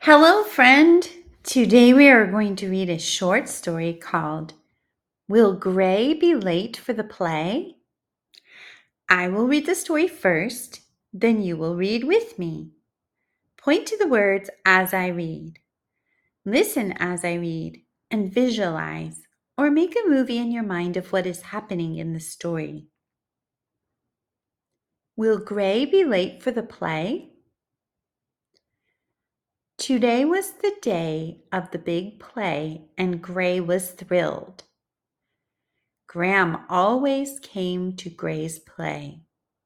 Hello, friend. Today we are going to read a short story called Will Gray Be Late for the Play? I will read the story first, then you will read with me. Point to the words as I read. Listen as I read and visualize or make a movie in your mind of what is happening in the story. Will Gray be late for the play? Today was the day of the big play, and Gray was thrilled. Graham always came to Gray's play.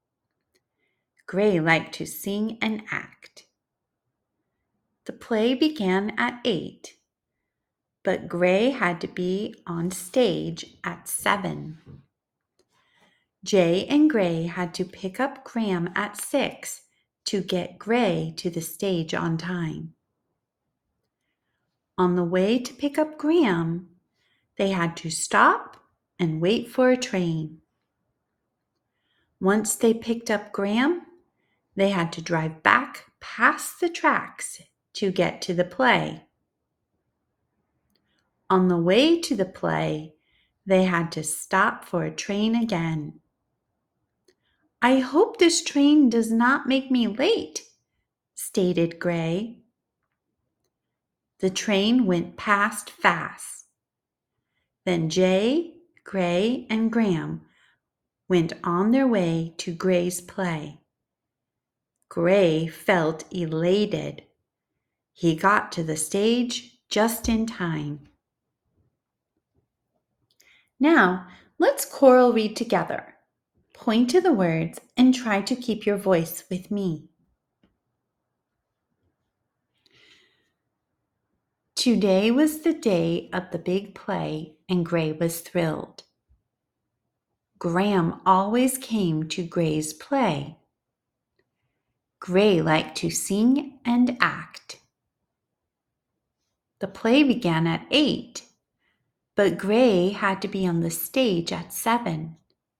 Gray liked to sing and act. The play began at 8, but Gray had to be on stage at 7. Jay and Gray had to pick up Graham at 6 to get Gray to the stage on time. On the way to pick up Graham, they had to stop and wait for a train. Once they picked up Graham, they had to drive back past the tracks to get to the play. On the way to the play, they had to stop for a train again. I hope this train does not make me late, stated Gray. The train went past fast. Then Jay, Gray, and Graham went on their way to Gray's play. Gray felt elated. He got to the stage just in time. Now, let's choral read together. Point to the words and try to keep your voice with me. Today was the day of the big play, and Gray was thrilled. Graham always came to Gray's play. Gray liked to sing and act. The play began at 8, but Gray had to be on the stage at 7.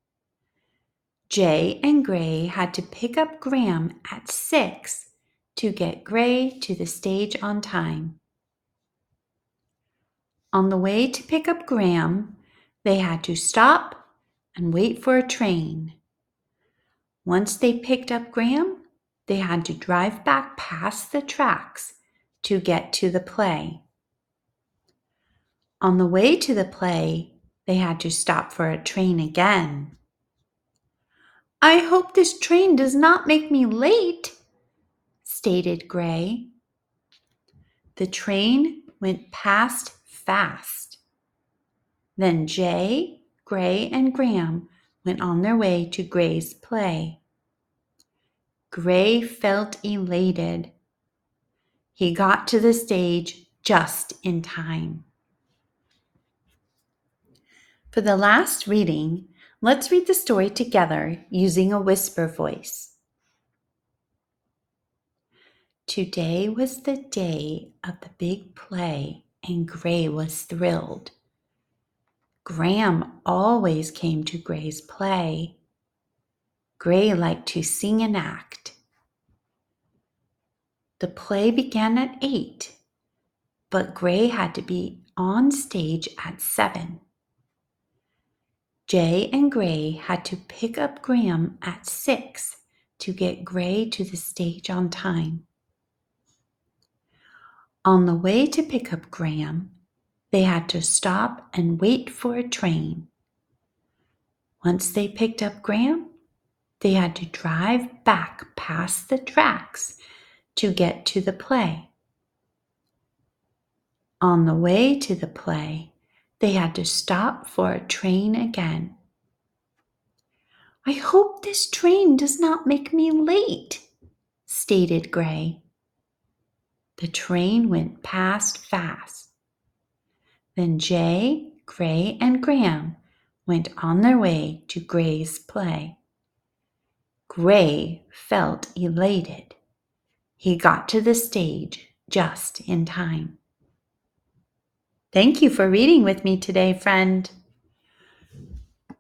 Jay and Gray had to pick up Graham at 6 to get Gray to the stage on time. On the way to pick up Graham, they had to stop and wait for a train. Once they picked up Graham, they had to drive back past the tracks to get to the play. On the way to the play, they had to stop for a train again. I hope this train does not make me late, stated Gray. The train went past fast. Then Jay, Gray, and Graham went on their way to Gray's play. Gray felt elated. He got to the stage just in time. For the last reading, let's read the story together using a whisper voice. Today was the day of the big play, and Gray was thrilled. Graham always came to Gray's play. Gray liked to sing and act. The play began at 8, but Gray had to be on stage at 7. Jay and Gray had to pick up Graham at 6 to get Gray to the stage on time. On the way to pick up Graham, they had to stop and wait for a train. Once they picked up Graham, they had to drive back past the tracks to get to the play. On the way to the play, they had to stop for a train again. I hope this train does not make me late, stated Gray. The train went past fast. Then Jay, Gray, and Graham went on their way to Gray's play. Gray felt elated. He got to the stage just in time. Thank you for reading with me today, friend.